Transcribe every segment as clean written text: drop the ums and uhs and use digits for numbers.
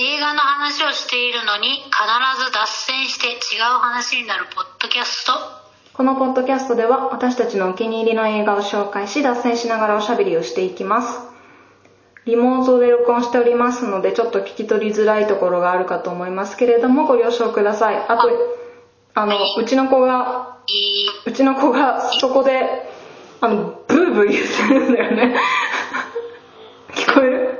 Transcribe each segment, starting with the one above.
映画の話をしているのに必ず脱線して違う話になるポッドキャスト。 このポッドキャストでは私たちのお気に入りの映画を紹介し、脱線しながらおしゃべりをしていきます。リモートで録音しておりますのでちょっと聞き取りづらいところがあるかと思いますけれどもご了承ください。あとうちの子がそこでブーブー言ってるんだよね聞こえる？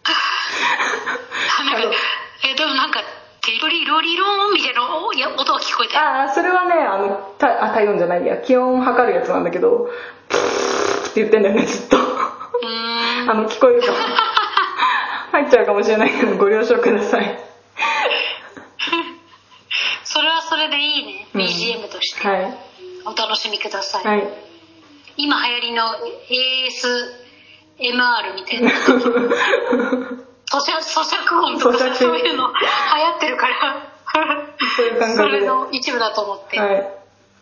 でもなんかテロリロリローンみたいな音が聞こえてる。 それはね体温じゃないや、気温を測るやつなんだけどプーって言ってんだよね、ずっと聞こえるかも入っちゃうかもしれないけどご了承くださいそれはそれでいいね、BGM として、はい、お楽しみください、はい、今流行りの ASMR みたいな咀嚼音とかそういうの流行ってるからそういう感覚でそれの一部だと思って、はい、はい、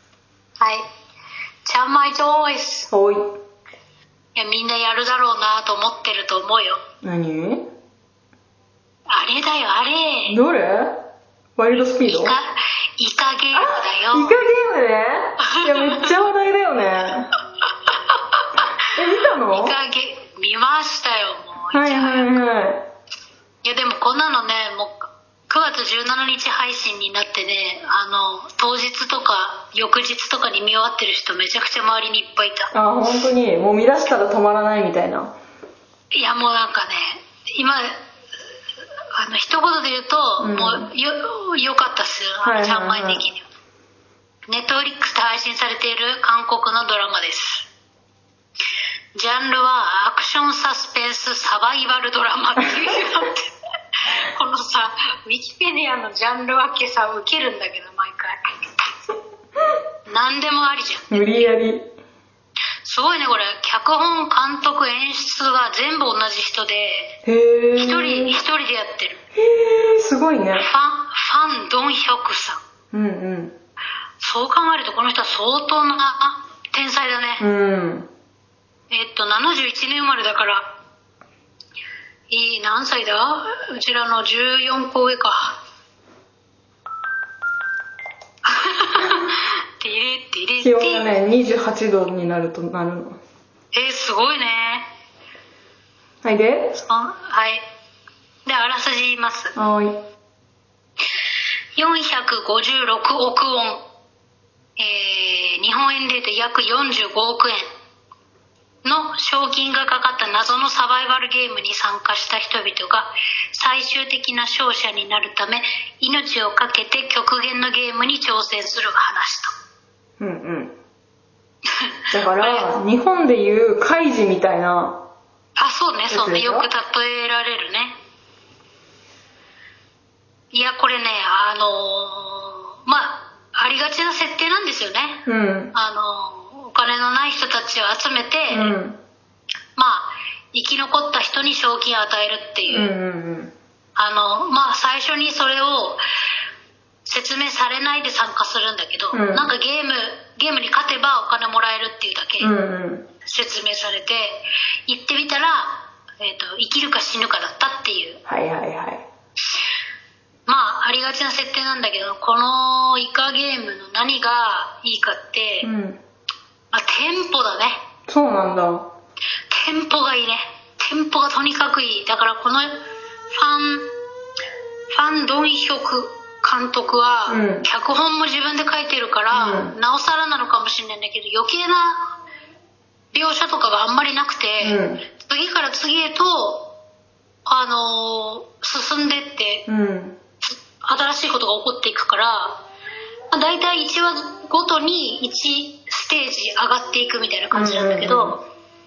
ちゃんまいチョイス。 おい、 いやみんなやるだろうなと思ってると思うよ。 何？ あれだよ、あれ。 どれ？ワイルドスピード？ イカゲームだよ。 イカゲームね。いやめっちゃ話題だよね見たの？ 見ましたよ、もう。 はいはいはい。 いやでもこんなのね、もう9月17日配信になってね、当日とか翌日とかに見終わってる人めちゃくちゃ周りにいっぱいいた。 本当にもう見出したら止まらないみたいな。 いやもうなんかね、今一言で言うと、もうよかったっすよ、ちゃんまい的には。ネットフリックスで配信されている韓国のドラマです。ジャンルはアクションサスペンスサバイバルドラマっていうこのさ、ウィキペディアのジャンル分けさ、ウケるんだけど毎回何でもありじゃん。 無理やり。 すごいねこれ、脚本監督演出が全部同じ人で、一人でやってる。 すごいね。ファン・ドンヒョクさん。 うんうん。 そう考えるとこの人は相当な天才だね。 うん。 71年生まれだから何歳だ？うちらの14個上か気温がね28度になるとなるの。 すごいね。 はいで？はい。 であらすじ言います。 はい。 456億ウォン、日本円で言うと約45億円の賞金がかかった謎のサバイバルゲームに参加した人々が最終的な勝者になるため命を懸けて極限のゲームに挑戦する話と。うんうん。だから日本でいうカイジみたいな。 そうねそうね、よく例えられるね。いやこれねありがちな設定なんですよね。 うん。 お金のない人たちを集めて、生き残った人に賞金を与えるっていう、最初にそれを説明されないで参加するんだけど、なんかゲームに勝てばお金もらえるっていうだけ説明されて、行ってみたら、生きるか死ぬかだったっていう。 はいはいはい。 ありがちな設定なんだけど、このイカゲームの何がいいかって、テンポだね。 そうなんだ。 テンポがいいね。テンポがとにかくいい。だからこのファン・ドンヒョク監督は、脚本も自分で書いてるから、なおさらなのかもしれないんだけど、余計な描写とかがあんまりなくて、次から次へと進んでって、新しいことが起こっていくから、だいたい1話ごとに1ステージ上がっていくみたいな感じなんだけど、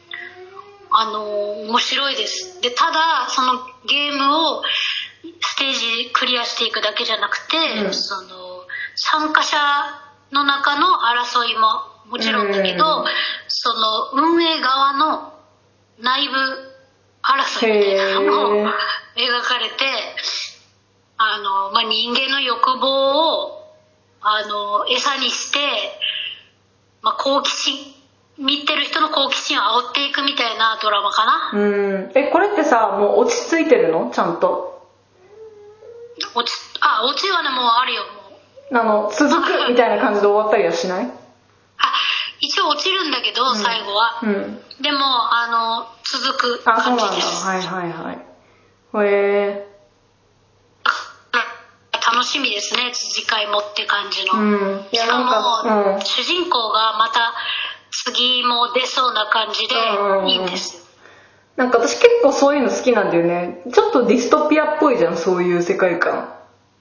面白いです。でただそのゲームをステージクリアしていくだけじゃなくて、その参加者の中の争いももちろんだけど、その運営側の内部争いみたいなのも描かれて、人間の欲望を餌にして、好奇心、見てる人の好奇心を煽っていくみたいなドラマかな。 これってさ、もう落ち着いてるの？ちゃんとオチはね、もうあるよ。もう続くみたいな感じで終わったりはしない？ 一応落ちるんだけど、最後は、でも続く感じです。 そうなんだ。はいはいはい。へえ。 楽しみですね、次回もって感じの。しかも、主人公がまた次も出そうな感じでいいんですよ。 なんか私結構そういうの好きなんだよね。ちょっとディストピアっぽいじゃん、そういう世界観。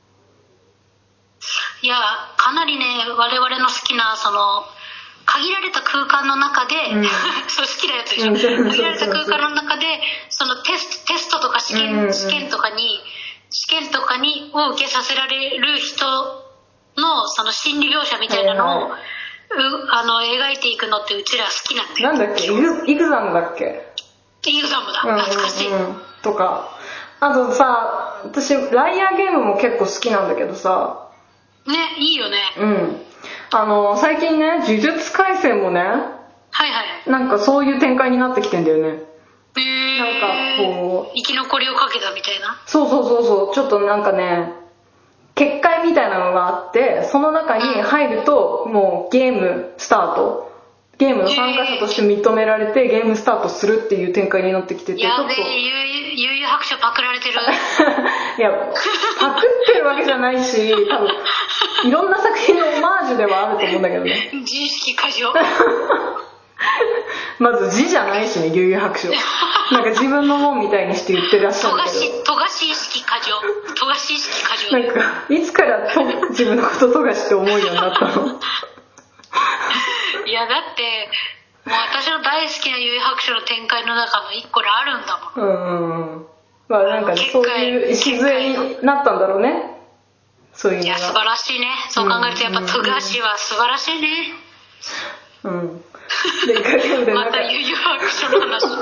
いや、かなりね、我々の好きな限られた空間の中で、そう好きなやつでしょ。限られた空間の中でそのテストとか試験とかにを受けさせられる人のその心理描写みたいなのを、描いていくのってうちら好きなんだよ。 なんだっけ、イグザムだっけ？ イグザムだ、懐かしい。 とか、あとさ、私ライアーゲームも結構好きなんだけどさ。 ね、いいよね。 最近ね、呪術廻戦もね、なんかそういう展開になってきてんだよね。なんかこう生き残りをかけたみたいな。 そう、ちょっとなんかね、結界みたいなのがあって、その中に入るともうゲームスタート、ゲームの参加者として認められてゲームスタートするっていう展開になってきてて、 やべえ、悠々白書パクられてる。 いや、パクってるわけじゃないし、多分いろんな作品のオマージュではあると思うんだけどね。 自意識過剰。 まず字じゃないしね、悠々白書。なんか自分のもんみたいにして言ってらっしゃるけど。 富樫意識過剰。富樫意識過剰。 なんかいつから自分のこと富樫って思うようになったの？ いや、だってもう私の大好きな悠々白書の展開の中の一個であるんだもん。 まあなんかね、そういう礎になったんだろうね。そういうのが。 いや、素晴らしいね。そう考えるとやっぱ富樫は素晴らしいね。 でまた悠々白書の話。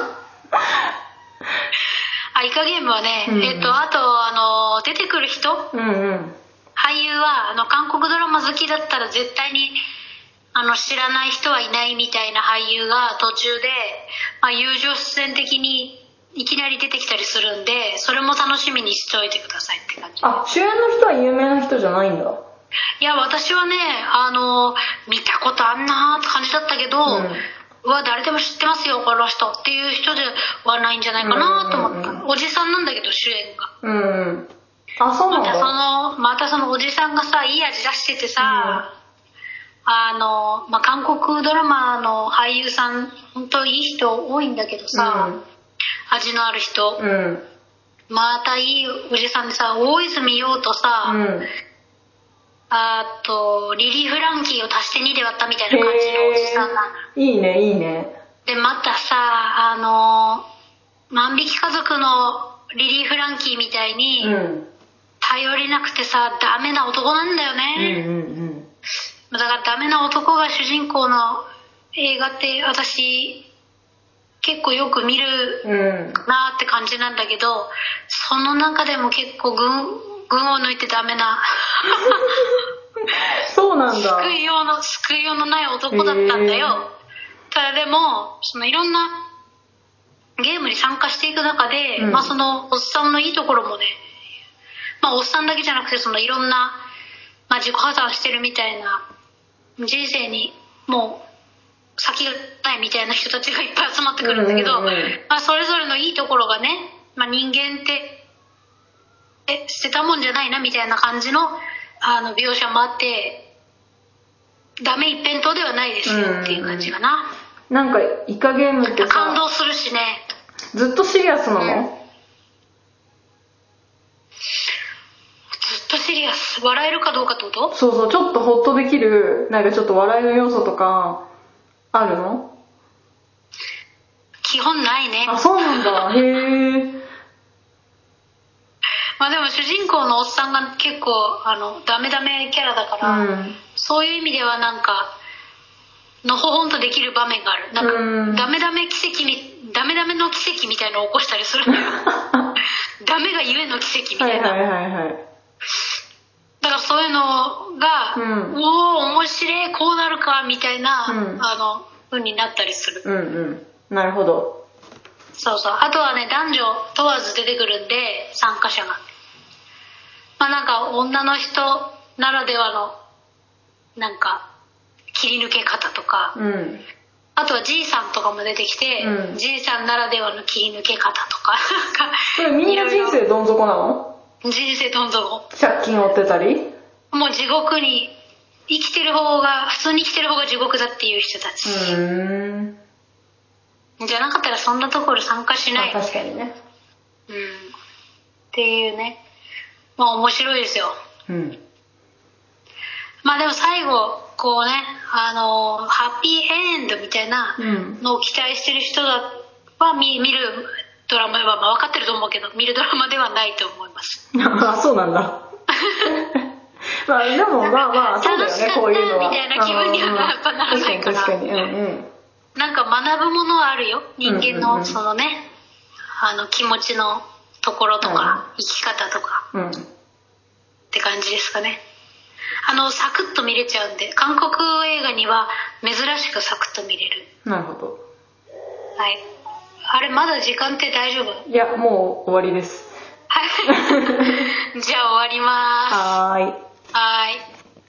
イカゲームはね、あと出てくる人、俳優は韓国ドラマ好きだったら絶対に知らない人はいないみたいな俳優が途中で、友情出演的にいきなり出てきたりするんで、それも楽しみにしておいてくださいって感じ。 主演の人は有名な人じゃないんだ。 いや、私はね、見たことあんなーって感じだったけど、誰でも知ってますよこの人っていう人ではないんじゃないかなと思った。おじさんなんだけど、主演が。 そうなんだ。 またそのおじさんがさ、いい味出しててさ、韓国ドラマの俳優さん本当いい人多いんだけどさ、味のある人、またいいおじさんでさ、大泉洋とさ、あとリリー・フランキーを足して2で割ったみたいな感じのおじさんなの。 いいねいいね。 でまたさ、万引き家族のリリー・フランキーみたいに、頼りなくてさダメな男なんだよね。だからダメな男が主人公の映画って私結構よく見るなって感じなんだけど、その中でも結構群を抜いてダメなそうなんだ。 救いようのない男だったんだよ。ただでもいろんなゲームに参加していく中で、そのおっさんのいいところもね、おっさんだけじゃなくていろんな、自己破産してるみたいな人生にもう先がないみたいな人たちがいっぱい集まってくるんだけど、それぞれのいいところがね、人間って捨てたもんじゃないなみたいな感じの描写もあって、ダメ一辺倒ではないですよっていう感じかな。 なんかイカゲームってさ、 感動するしね。 ずっとシリアスなの？ずっとシリアス。笑えるかどうかってこと？ そう、ちょっとホッとできる、なんかちょっと笑いの要素とかあるの？ 基本ないね。 そうなんだ。へえ。 でも主人公のおっさんが結構ダメダメキャラだから、そういう意味ではなんかのほほんとできる場面がある。なんかダメダメの奇跡みたいなのを起こしたりするのよ。ダメがゆえの奇跡みたいな。だからそういうのが、おお面白い、こうなるかみたいな、風になったりする。 なるほど。 そう。あとはね、男女問わず出てくるんで、参加者が。 まあなんか女の人ならではのなんか切り抜け方とか、あとはじいさんとかも出てきて、じいさんならではの切り抜け方とかそれみんな人生どん底なの？ 人生どん底。 借金負ってたり？ もう地獄に普通に生きてる方が地獄だっていう人たち。じゃなかったらそんなところ参加しない。 確かにね。 っていうね。まあ面白いですよ。まあでも最後こうね、ハッピーエンドみたいなのを期待してる人は見るドラマは、まあ分かってると思うけど見るドラマではないと思います。 あ、そうなんだ。まあでもまあそうだよね、こういうのは。 楽しかったみたいな気分にはやっぱならないから。 確かに。 なんか学ぶものはあるよ。人間のそのね、気持ちのところとか、生き方とか、って感じですかね。サクッと見れちゃうんで、韓国映画には珍しくサクッと見れる。 なるほど。 はい。あれまだ時間って大丈夫？ いや、もう終わりです。 じゃあ終わります。 はーい。